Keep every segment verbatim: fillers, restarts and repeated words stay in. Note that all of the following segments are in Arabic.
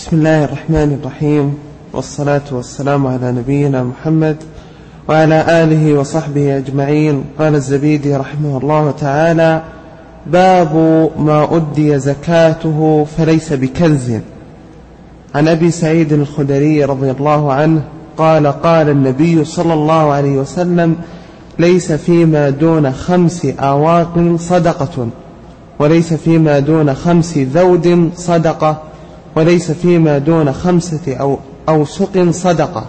بسم الله الرحمن الرحيم، والصلاة والسلام على نبينا محمد وعلى آله وصحبه أجمعين. قال الزبيدي رحمه الله تعالى: باب ما أدي زكاته فليس بكنز. عن أبي سعيد الخدري رضي الله عنه قال: قال النبي صلى الله عليه وسلم: ليس فيما دون خمس آواق صدقة، وليس فيما دون خمس ذود صدقة، وليس فيما دون خمسة أو أوسق صدقة.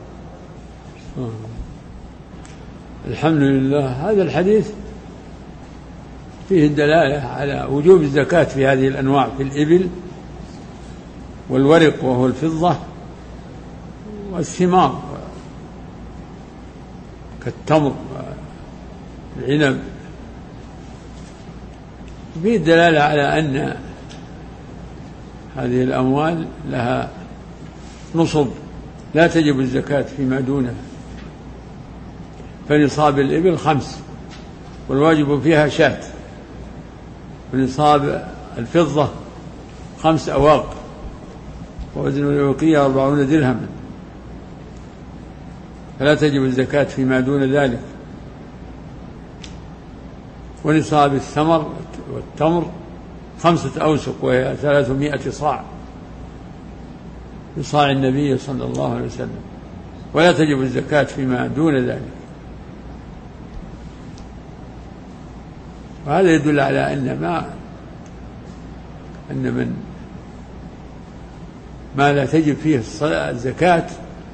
الحمد لله. هذا الحديث فيه الدلالة على وجوب الزكاة في هذه الأنواع، في الإبل والورق وهو الفضة والثمار كالتمر والعنب. فيه الدلالة على أن هذه الأموال لها نصب لا تجب الزكاة فيما دونها، فنصاب الإبل خمس والواجب فيها شاة، ونصاب الفضة خمس أواق ووزن الأوقية أربعون درهما، فلا تجب الزكاة فيما دون ذلك. ونصاب الثمر والتمر خمسة أوسق وهي ثلاثمائة صاع بصاع النبي صلى الله عليه وسلم، ولا تجب الزكاة فيما دون ذلك. وهذا يدل على أن ما أن من ما لا تجب فيه الزكاة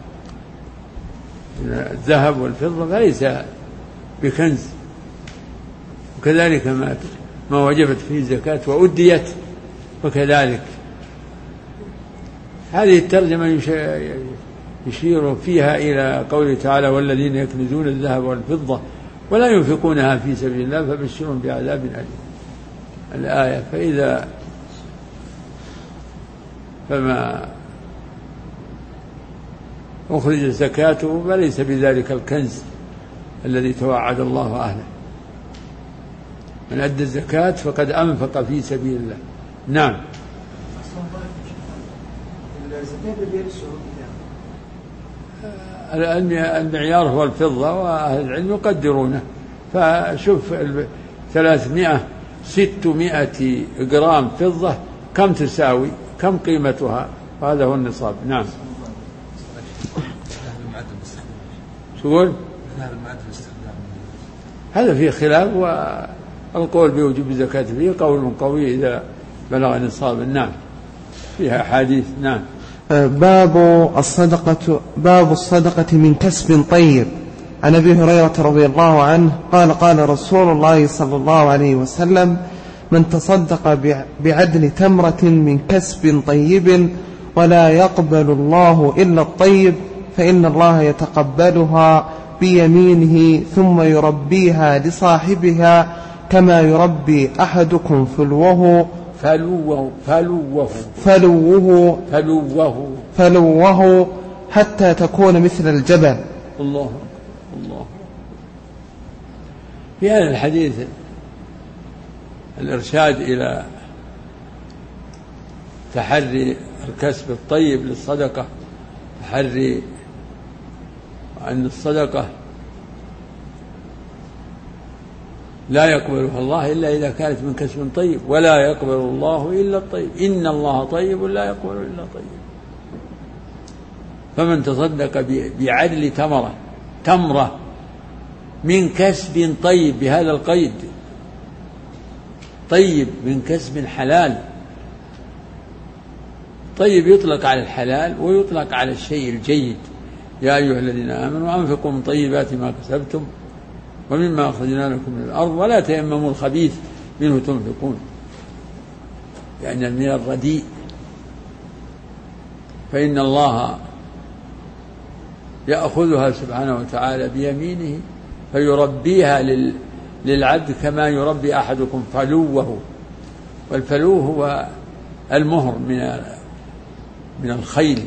الذهب والفضة فليس بكنز، وكذلك ما ما وجبت فيه الزكاة وأديت وكذلك. هذه الترجمة يشير فيها إلى قوله تعالى: والذين يكنزون الذهب والفضة ولا ينفقونها في سبيل الله فبشرهم بعذاب أليم، الآية. فإذا فما أخرج زكاته فليس بذلك الكنز الذي توعد الله أهله. من أدى الزكاة فقد أنفق في سبيل الله. نعم. المعيار هو الفضة، وأهل العلم يقدرونه. فشوف ثلاثمائة ستمائة جرام فضة كم تساوي، كم قيمتها، وهذا هو النصاب. نعم. تقول هذا فيه خلاف، والقول بوجوب الزكاة فيه قول قوي إذا بلغ نصابا. نعم، فيها حديث. نعم. باب الصدقة باب الصدقة من كسب طيب. عن أبي هريرة رضي الله عنه قال: قال رسول الله صلى الله عليه وسلم: من تصدق بعدل تمرة من كسب طيب ولا يقبل الله إلا الطيب فإن الله يتقبلها بيمينه ثم يربيها لصاحبها كما يربي أحدكم فلوه فلوه فلوه فلوه فلوه فلوه حتى تكون مثل الجبل. الله الله. في هذا الحديث الإرشاد إلى تحري الكسب الطيب للصدقة، تحري أن الصدقة لا يقبلها الله إلا إذا كانت من كسب طيب، ولا يقبل الله إلا الطيب، إن الله طيب لا يقبل إلا طيب. فمن تصدق بعدل تمرة تمرة من كسب طيب، بهذا القيد، طيب من كسب حلال. طيب يطلق على الحلال ويطلق على الشيء الجيد. يا أيها الذين آمنوا أنفقوا من طيبات ما كسبتم ومما أخرجنا لكم من الأرض ولا تيمموا الخبيث منه تنفقون، يعني من الرديء، فإن الله يأخذها سبحانه وتعالى بيمينه فيربيها للعبد كما يربي أحدكم فلوه. والفلو هو المهر من من الخيل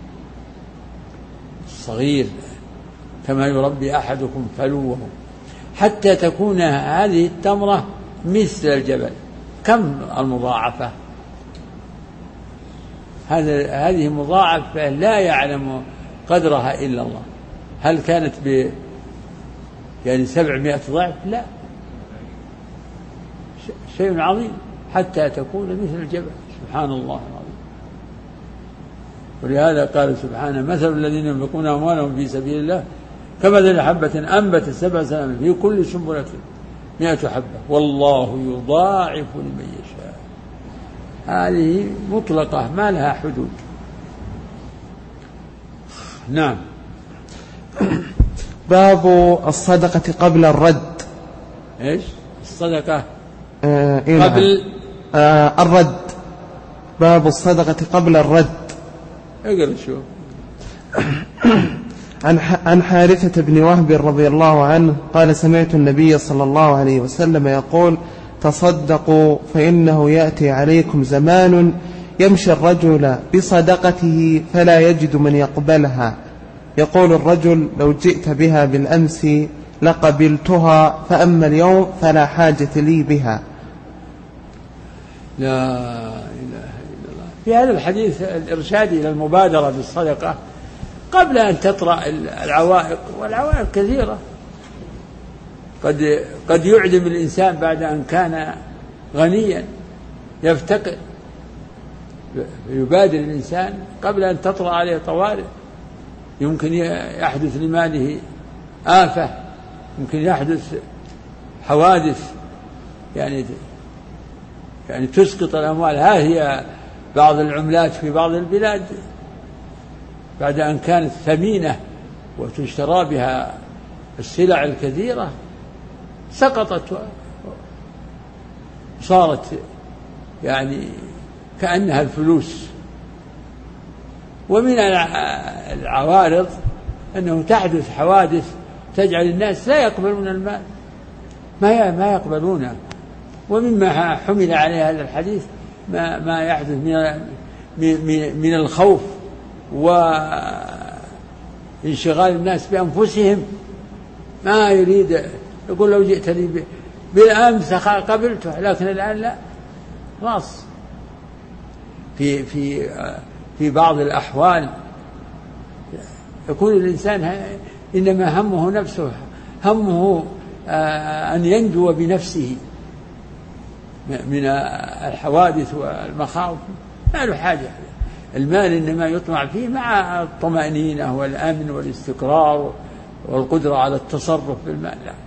الصغير، كما يربي أحدكم فلوه حتى تكون هذه التمرة مثل الجبل. كم المضاعفة؟ هذا هذه مضاعفة لا يعلم قدرها إلا الله. هل كانت ب يعني سبعمائة ضعف؟ لا، شيء عظيم حتى تكون مثل الجبل. سبحان الله العظيم. ولهذا قال سبحانه: مثل الذين ينفقون أموالهم في سبيل الله كمثل حبة أنبتت سبع سنابل في كل سنبلة مئة حبة والله يضاعف لمن يشاء. هذه مطلقة ما لها حدود. نعم. باب الصدقة قبل الرد. إيش الصدقة آه إيه قبل آه الرد؟ باب الصدقة قبل الرد. اقرأ شو. عن عن حارثة بن وهب رضي الله عنه قال: سمعت النبي صلى الله عليه وسلم يقول: تصدقوا فإنه يأتي عليكم زمان يمشي الرجل بصدقته فلا يجد من يقبلها، يقول الرجل: لو جئت بها بالأمس لقبلتها، فأما اليوم فلا حاجة لي بها. لا إله إلا الله. في هذا الحديث الإرشاد إلى المبادرة بالصدقة قبل أن تطرأ العوائق، والعوائق كثيرة. قد قد يعدم الإنسان بعد أن كان غنيا يفتقر، يبادر الإنسان قبل أن تطرأ عليه طوارئ. يمكن يحدث لماله آفة، يمكن يحدث حوادث يعني يعني تسقط الأموال. ها هي بعض العملات في بعض البلاد بعد أن كانت ثمينة وتشترى بها السلع الكثيرة سقطت وصارت يعني كأنها الفلوس. ومن العوارض أنه تحدث حوادث تجعل الناس لا يقبلون المال، ما ما يقبلونه. ومما حمل عليه هذا الحديث ما ما يحدث من من الخوف وانشغال الناس بأنفسهم. ما يريد يقول: لو جئت لي بالأمس قبلته، لكن الآن لا. خلاص. في في في بعض الأحوال يكون الإنسان إنما همه نفسه، همه أن ينجو بنفسه من الحوادث والمخاوف، ما له حاجة. المال إنما يطمع فيه مع الطمأنينة والأمن والاستقرار والقدرة على التصرف بالمال. لا.